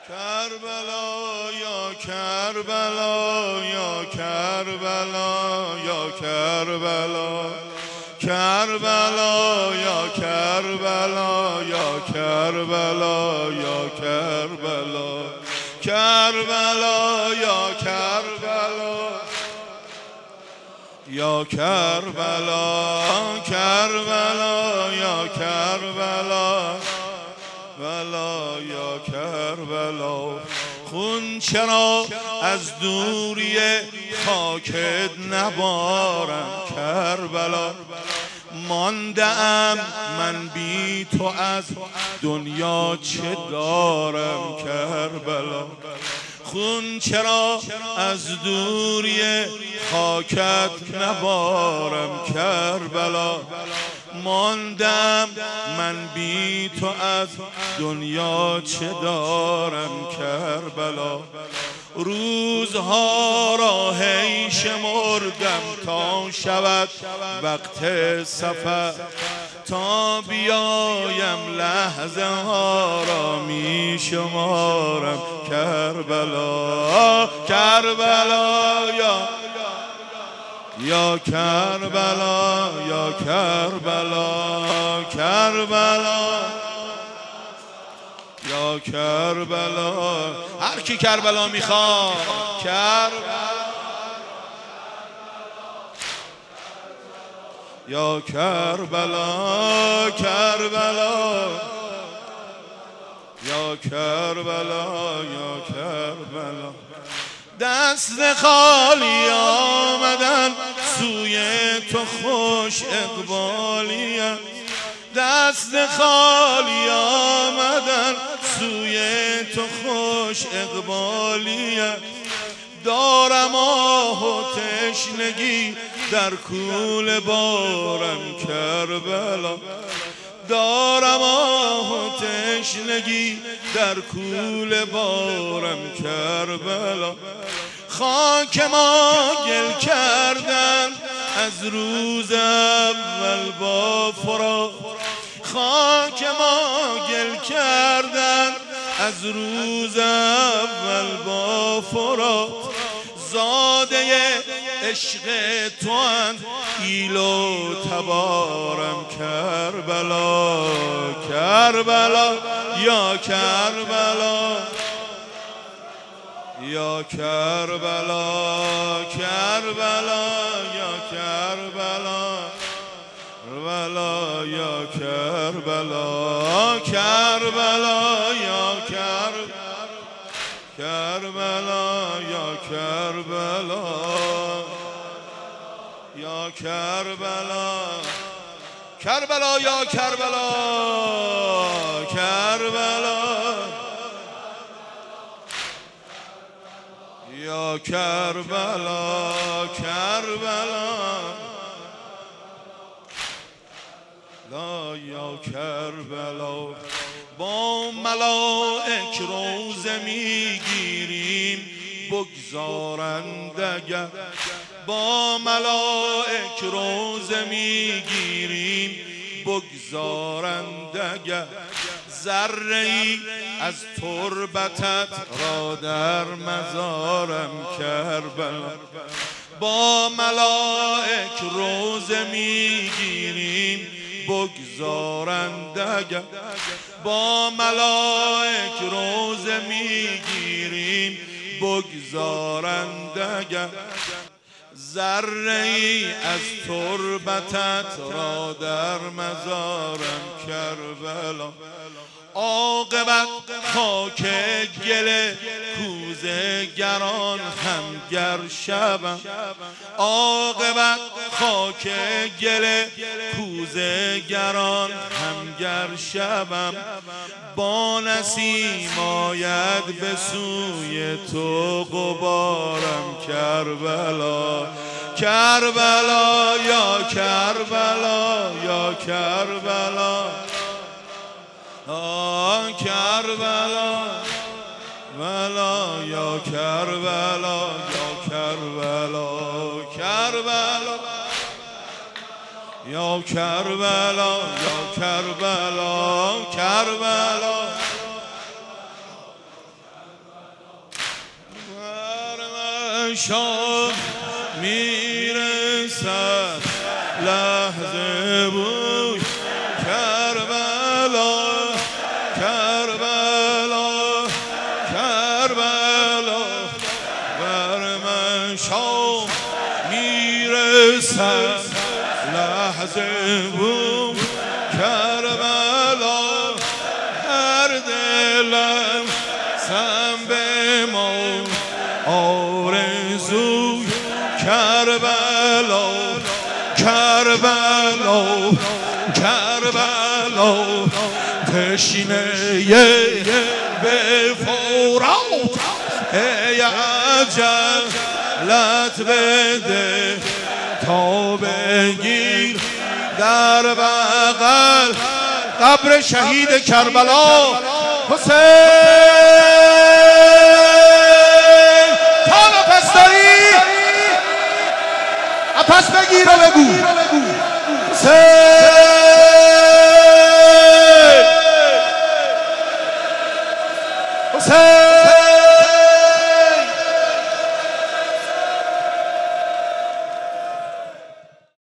کربلا یا کربلا یا کربلا یا کربلا کربلا یا کربلا یا کربلا یا کربلا کربلا یا کربلا یا کربلا کربلا یا کربلا بلا یا کربلا خون چرا از دوری خاکت نبارم کربلا ماندم من بی تو از دنیا چه دارم کربلا خون چرا از دوری خاکت نبارم کربلا ماندم من بی تو از دنیا چه دارم کربلا روزها را هی شمردم تا شود وقت سفر تا بیایم لحظه ها را می شمارم کربلا کربلا یا کربلا یا کربلا کربلا یا کربلا هر کی کربلا میخواد کربلا یا کربلا کربلا یا کربلا یا کربلا دست خالی آمدن سوی تو خوش اقبالیم دست خالی آمدن سوی تو خوش اقبالیم دارم آه و تشنگی در کوله بارم کربلا دارم آه و تشنگی در کوله بارم کربلا خاک ما گل کردن از روز اول با فراق خاک ما گل کردن از روز اول با فراق زاده عشق تو اند ایل و تبارم کربلا کربلا یا کربلا یا کربلا کربلا یا کربلا کربلا یا کربلا کربلا یا کربلا یا کربلا یا کربلا کربلا یا کربلا کربلا یا کربلا کربلا لا یا کربلا با ملائک روزه میگیریم بگذارند اگر با ملائک روزه میگیریم بگذارند اگر ذره‌ای از تربتت را در مزارم کربلا با ملائک روزه میگیریم بگذارند اگر با ملائک روزه میگیریم بگذارند اگر ذره‌ای از تربتت را در مزارم کربلا عاقبت خاک گل کوزه گران هم گر شبم عاقبت خاک گل کوزه گران هم گر شبم با نسیم آید به سوی تو غبارم کربلا کربلا یا کربلا یا کربلا کربلا ولا یا کربلا یا کربلا کربلا یا کربلا یا کربلا کربلا شام میرسد لحظه بود کربلا کربلا کربلا بر من شام میرسد لحظه بود کربلا هر دلم سم به ما آرزوی کربلا کربلا کربلا تشنه به فورات ای عجلت بده تا بگیر در بغل قبر شهید کربلا حسین تا نفس داری پس بگیر و بگو حسین